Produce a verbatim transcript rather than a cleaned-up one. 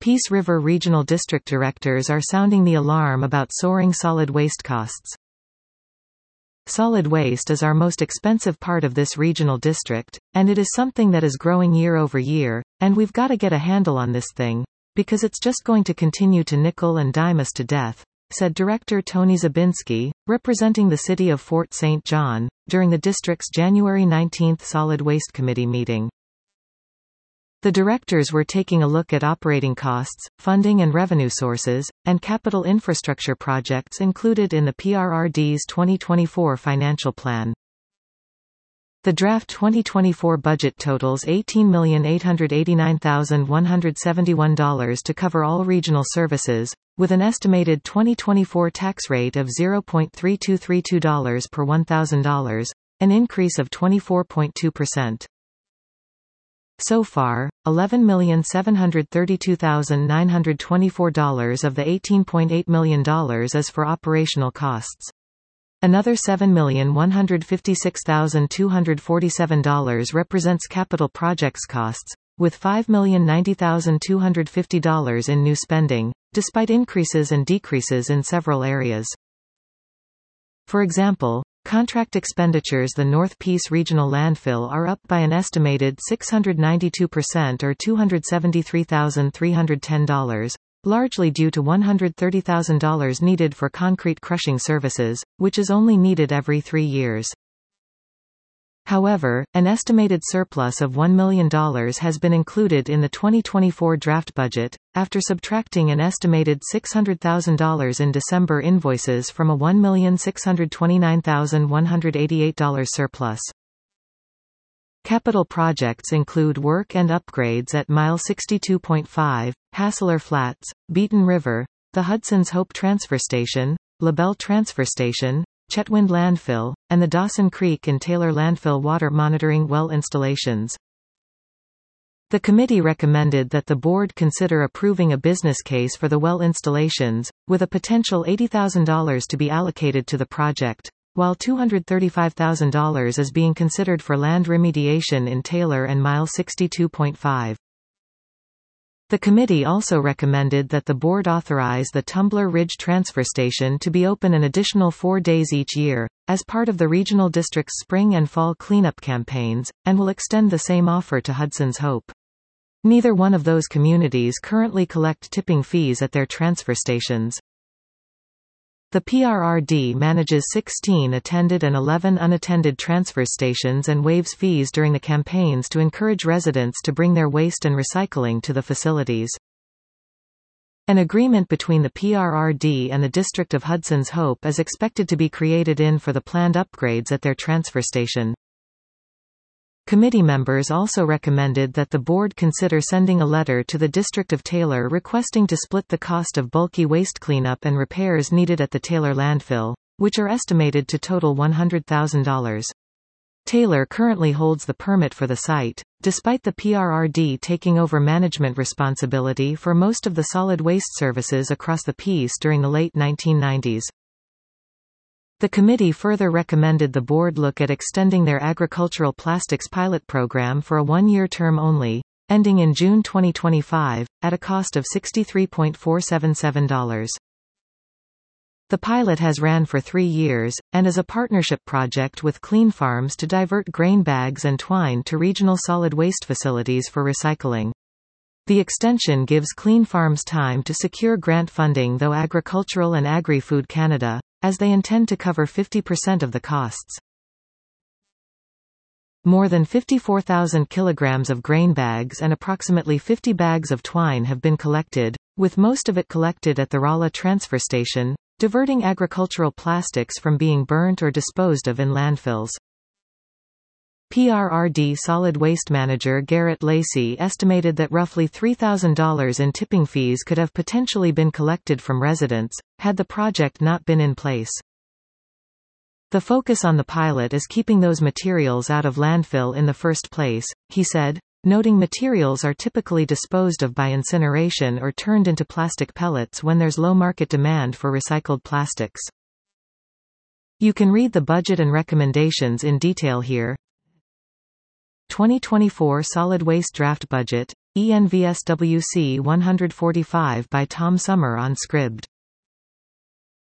Peace River Regional District directors are sounding the alarm about soaring solid waste costs. Solid waste is our most expensive part of this regional district, and it is something that is growing year over year, and we've got to get a handle on this thing, because it's just going to continue to nickel and dime us to death, said Director Tony Zabinski, representing the city of Fort Saint John, during the district's January nineteenth Solid Waste Committee meeting. The directors were taking a look at operating costs, funding and revenue sources, and capital infrastructure projects included in the P R R D's twenty twenty-four financial plan. The draft twenty twenty-four budget totals eighteen million eight hundred eighty-nine thousand one hundred seventy-one dollars to cover all regional services, with an estimated twenty twenty-four tax rate of zero point three two three two dollars per one thousand dollars, an increase of twenty-four point two percent. So far, eleven million seven hundred thirty-two thousand nine hundred twenty-four dollars of the eighteen point eight million dollars is for operational costs. Another seven million one hundred fifty-six thousand two hundred forty-seven dollars represents capital projects costs, with five million ninety thousand two hundred fifty dollars in new spending, despite increases and decreases in several areas. For example, contract expenditures the North Peace Regional Landfill are up by an estimated six hundred ninety-two percent or two hundred seventy-three thousand three hundred ten dollars, largely due to one hundred thirty thousand dollars needed for concrete crushing services, which is only needed every three years. However, an estimated surplus of one million dollars has been included in the twenty twenty-four draft budget, after subtracting an estimated six hundred thousand dollars in December invoices from a one million six hundred twenty-nine thousand one hundred eighty-eight dollars surplus. Capital projects include work and upgrades at Mile sixty-two point five, Hassler Flats, Beaton River, the Hudson's Hope Transfer Station, LaBelle Transfer Station, Chetwynd Landfill, and the Dawson Creek and Taylor Landfill water monitoring well installations. The committee recommended that the board consider approving a business case for the well installations, with a potential eighty thousand dollars to be allocated to the project, while two hundred thirty-five thousand dollars is being considered for land remediation in Taylor and Mile sixty-two point five. The committee also recommended that the board authorize the Tumbler Ridge Transfer Station to be open an additional four days each year, as part of the regional district's spring and fall cleanup campaigns, and will extend the same offer to Hudson's Hope. Neither one of those communities currently collect tipping fees at their transfer stations. The P R R D manages sixteen attended and eleven unattended transfer stations and waives fees during the campaigns to encourage residents to bring their waste and recycling to the facilities. An agreement between the P R R D and the District of Hudson's Hope is expected to be created in for the planned upgrades at their transfer station. Committee members also recommended that the board consider sending a letter to the District of Taylor requesting to split the cost of bulky waste cleanup and repairs needed at the Taylor landfill, which are estimated to total one hundred thousand dollars. Taylor currently holds the permit for the site, despite the P R R D taking over management responsibility for most of the solid waste services across the Peace during the late nineteen nineties. The committee further recommended the board look at extending their agricultural plastics pilot program for a one-year term only, ending in June twenty twenty-five, at a cost of sixty-three thousand four hundred seventy-seven dollars. The pilot has ran for three years, and is a partnership project with Clean Farms to divert grain bags and twine to regional solid waste facilities for recycling. The extension gives Clean Farms time to secure grant funding through Agricultural and Agri-Food Canada, as they intend to cover fifty percent of the costs. More than fifty-four thousand kilograms of grain bags and approximately fifty bags of twine have been collected, with most of it collected at the Rolla transfer station, diverting agricultural plastics from being burnt or disposed of in landfills. P R R D Solid Waste Manager Garrett Lacey estimated that roughly three thousand dollars in tipping fees could have potentially been collected from residents, had the project not been in place. The focus on the pilot is keeping those materials out of landfill in the first place, he said, noting materials are typically disposed of by incineration or turned into plastic pellets when there's low market demand for recycled plastics. You can read the budget and recommendations in detail here. twenty twenty-four Solid Waste Draft Budget, E N V S W C one forty-five by Tom Summer on Scribd.